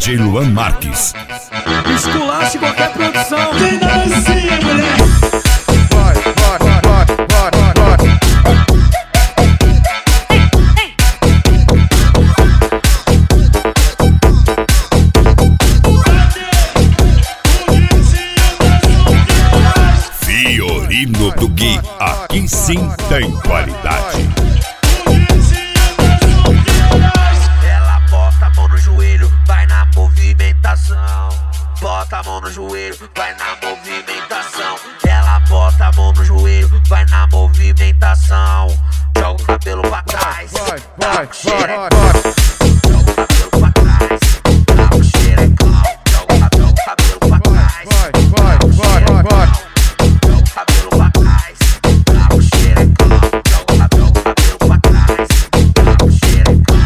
DJ Luan Marques. Esculache qualquer produção. Quem dancinha, mulher? Fiorino do Gui, aqui sim tem qualidade. Ela bota a mão no joelho, vai na movimentação. Bota a mão no joelho, vai na movimentação. Ela bota a mão no joelho, vai na movimentação. Joga o cabelo pra trás, dá um xerecão. Joga o cabelo pra trás, dá um xerecão. Joga o cabelo pra trás, dá um xerecão. Joga o cabelo pra trás, dá um xerecão. Joga o cabelo pra trás, dá um xerecão.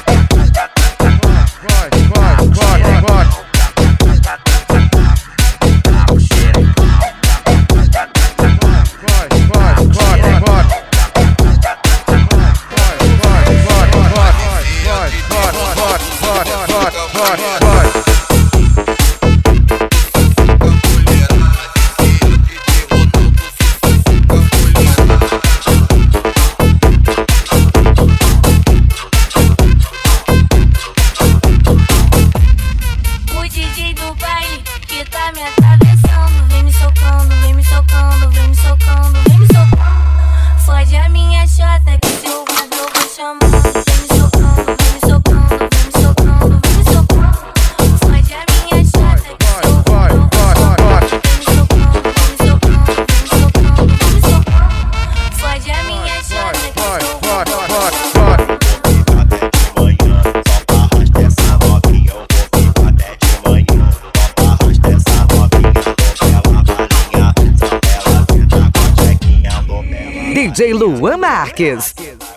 DJ Luan Marques.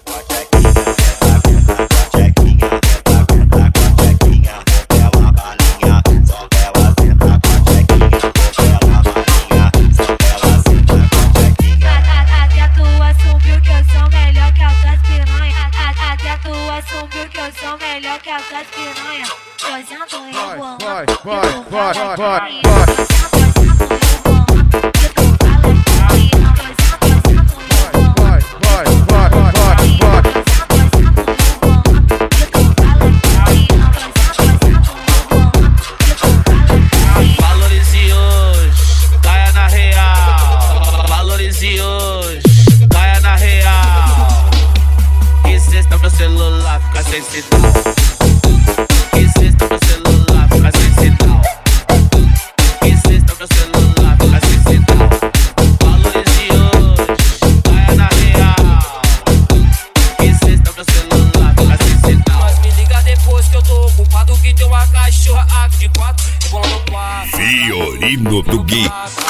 Fiorino do Gui.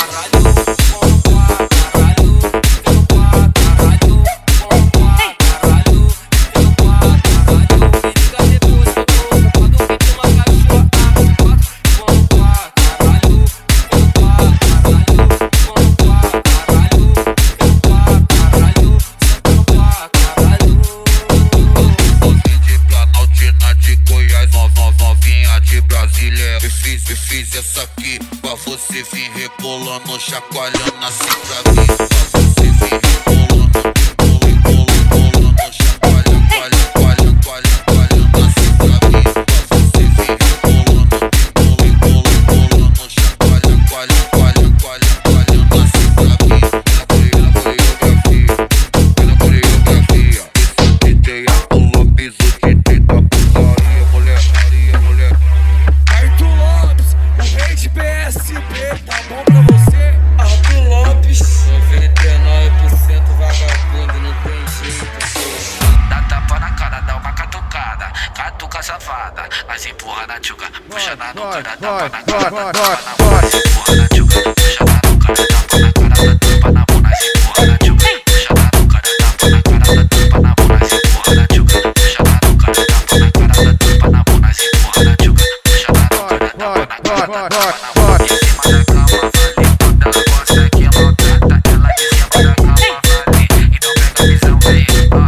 Eu fiz essa aqui pra você vir rebolando, chacoalhando assim pra mim. Pra você vir rebolando, rebolando, chacoalhando, coalhando assim pra mim. Pra você vir rebolando, rebolando, chacoalhando, coalhando assim pra mim. Pela coreografia, esse DJ pulou piso de teta putaria, mulher. PSP, tá bom pra você? Arthur Lopes, 99% vagabundo, não tem jeito. Dá tapa na cara, dá uma catucada, catuca safada, mas empurra na tchuca, puxa na nuca, dá tapa na cara, dá tapa na mão, mas empurra na tchuca, puxa na nuca, dá tapa na cara, dá tapa na mão, mas empurra na tchuca, puxa na nuca, dá tapa na cara, dá tapa na mão, mas empurra na tchuca, puxa na nuca, dá tapa na cara, dá tapa na mão, mas empurra na tchuca, puxa na nuca, dá tapa na cara, dá tapa na mão.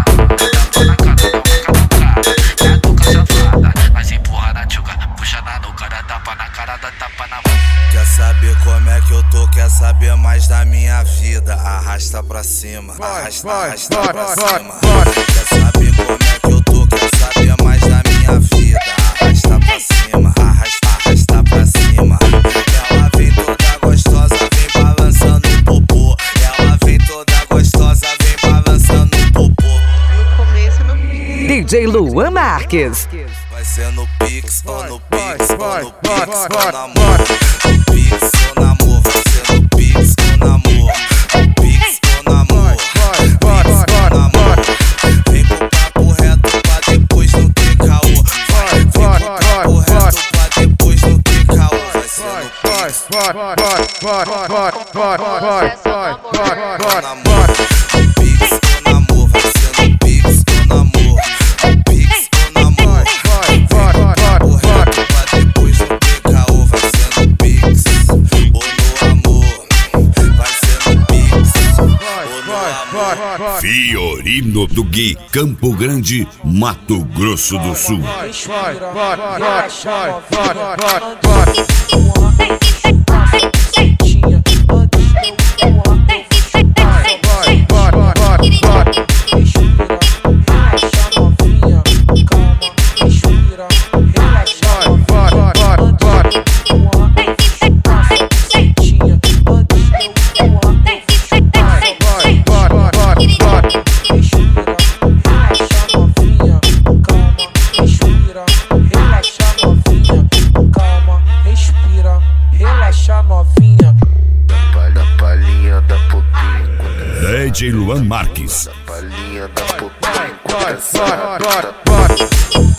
Puxa na nuca. saber como é que eu tô, quer saber mais da minha vida? Arrasta pra cima, arrasta pra cima. Quer saber como é que eu tô, quer saber mais da minha vida? Arrasta pra cima, arrasta pra cima. Ela vem toda gostosa, vem balançando o popô. Ela vem toda gostosa, vem balançando o popô. No começo no Pix. DJ Luan Marques. Vai ser no Pix, ou no Pix, ou no Pix, ou na amor. No Pix ou na amor, vai ser no Pix ou na amor. No Pix ou na amor, Pix ou na amor. Vem pro papo reto pra depois não ter caô. Vem pro papo reto pra depois não ter caô. Vai ser no Pix ou na amor. No Pix ou na amor, vai ser no Pix ou na amor. No Pix ou na amor. Papo reto pra depois não ter caô. Vai ser no Pix ou no amor. Vai ser no Pix ou no amor. Fiorino do Gui, Campo Grande, Mato Grosso do Sul. DJ Luan Marques. Palhinha da popinha,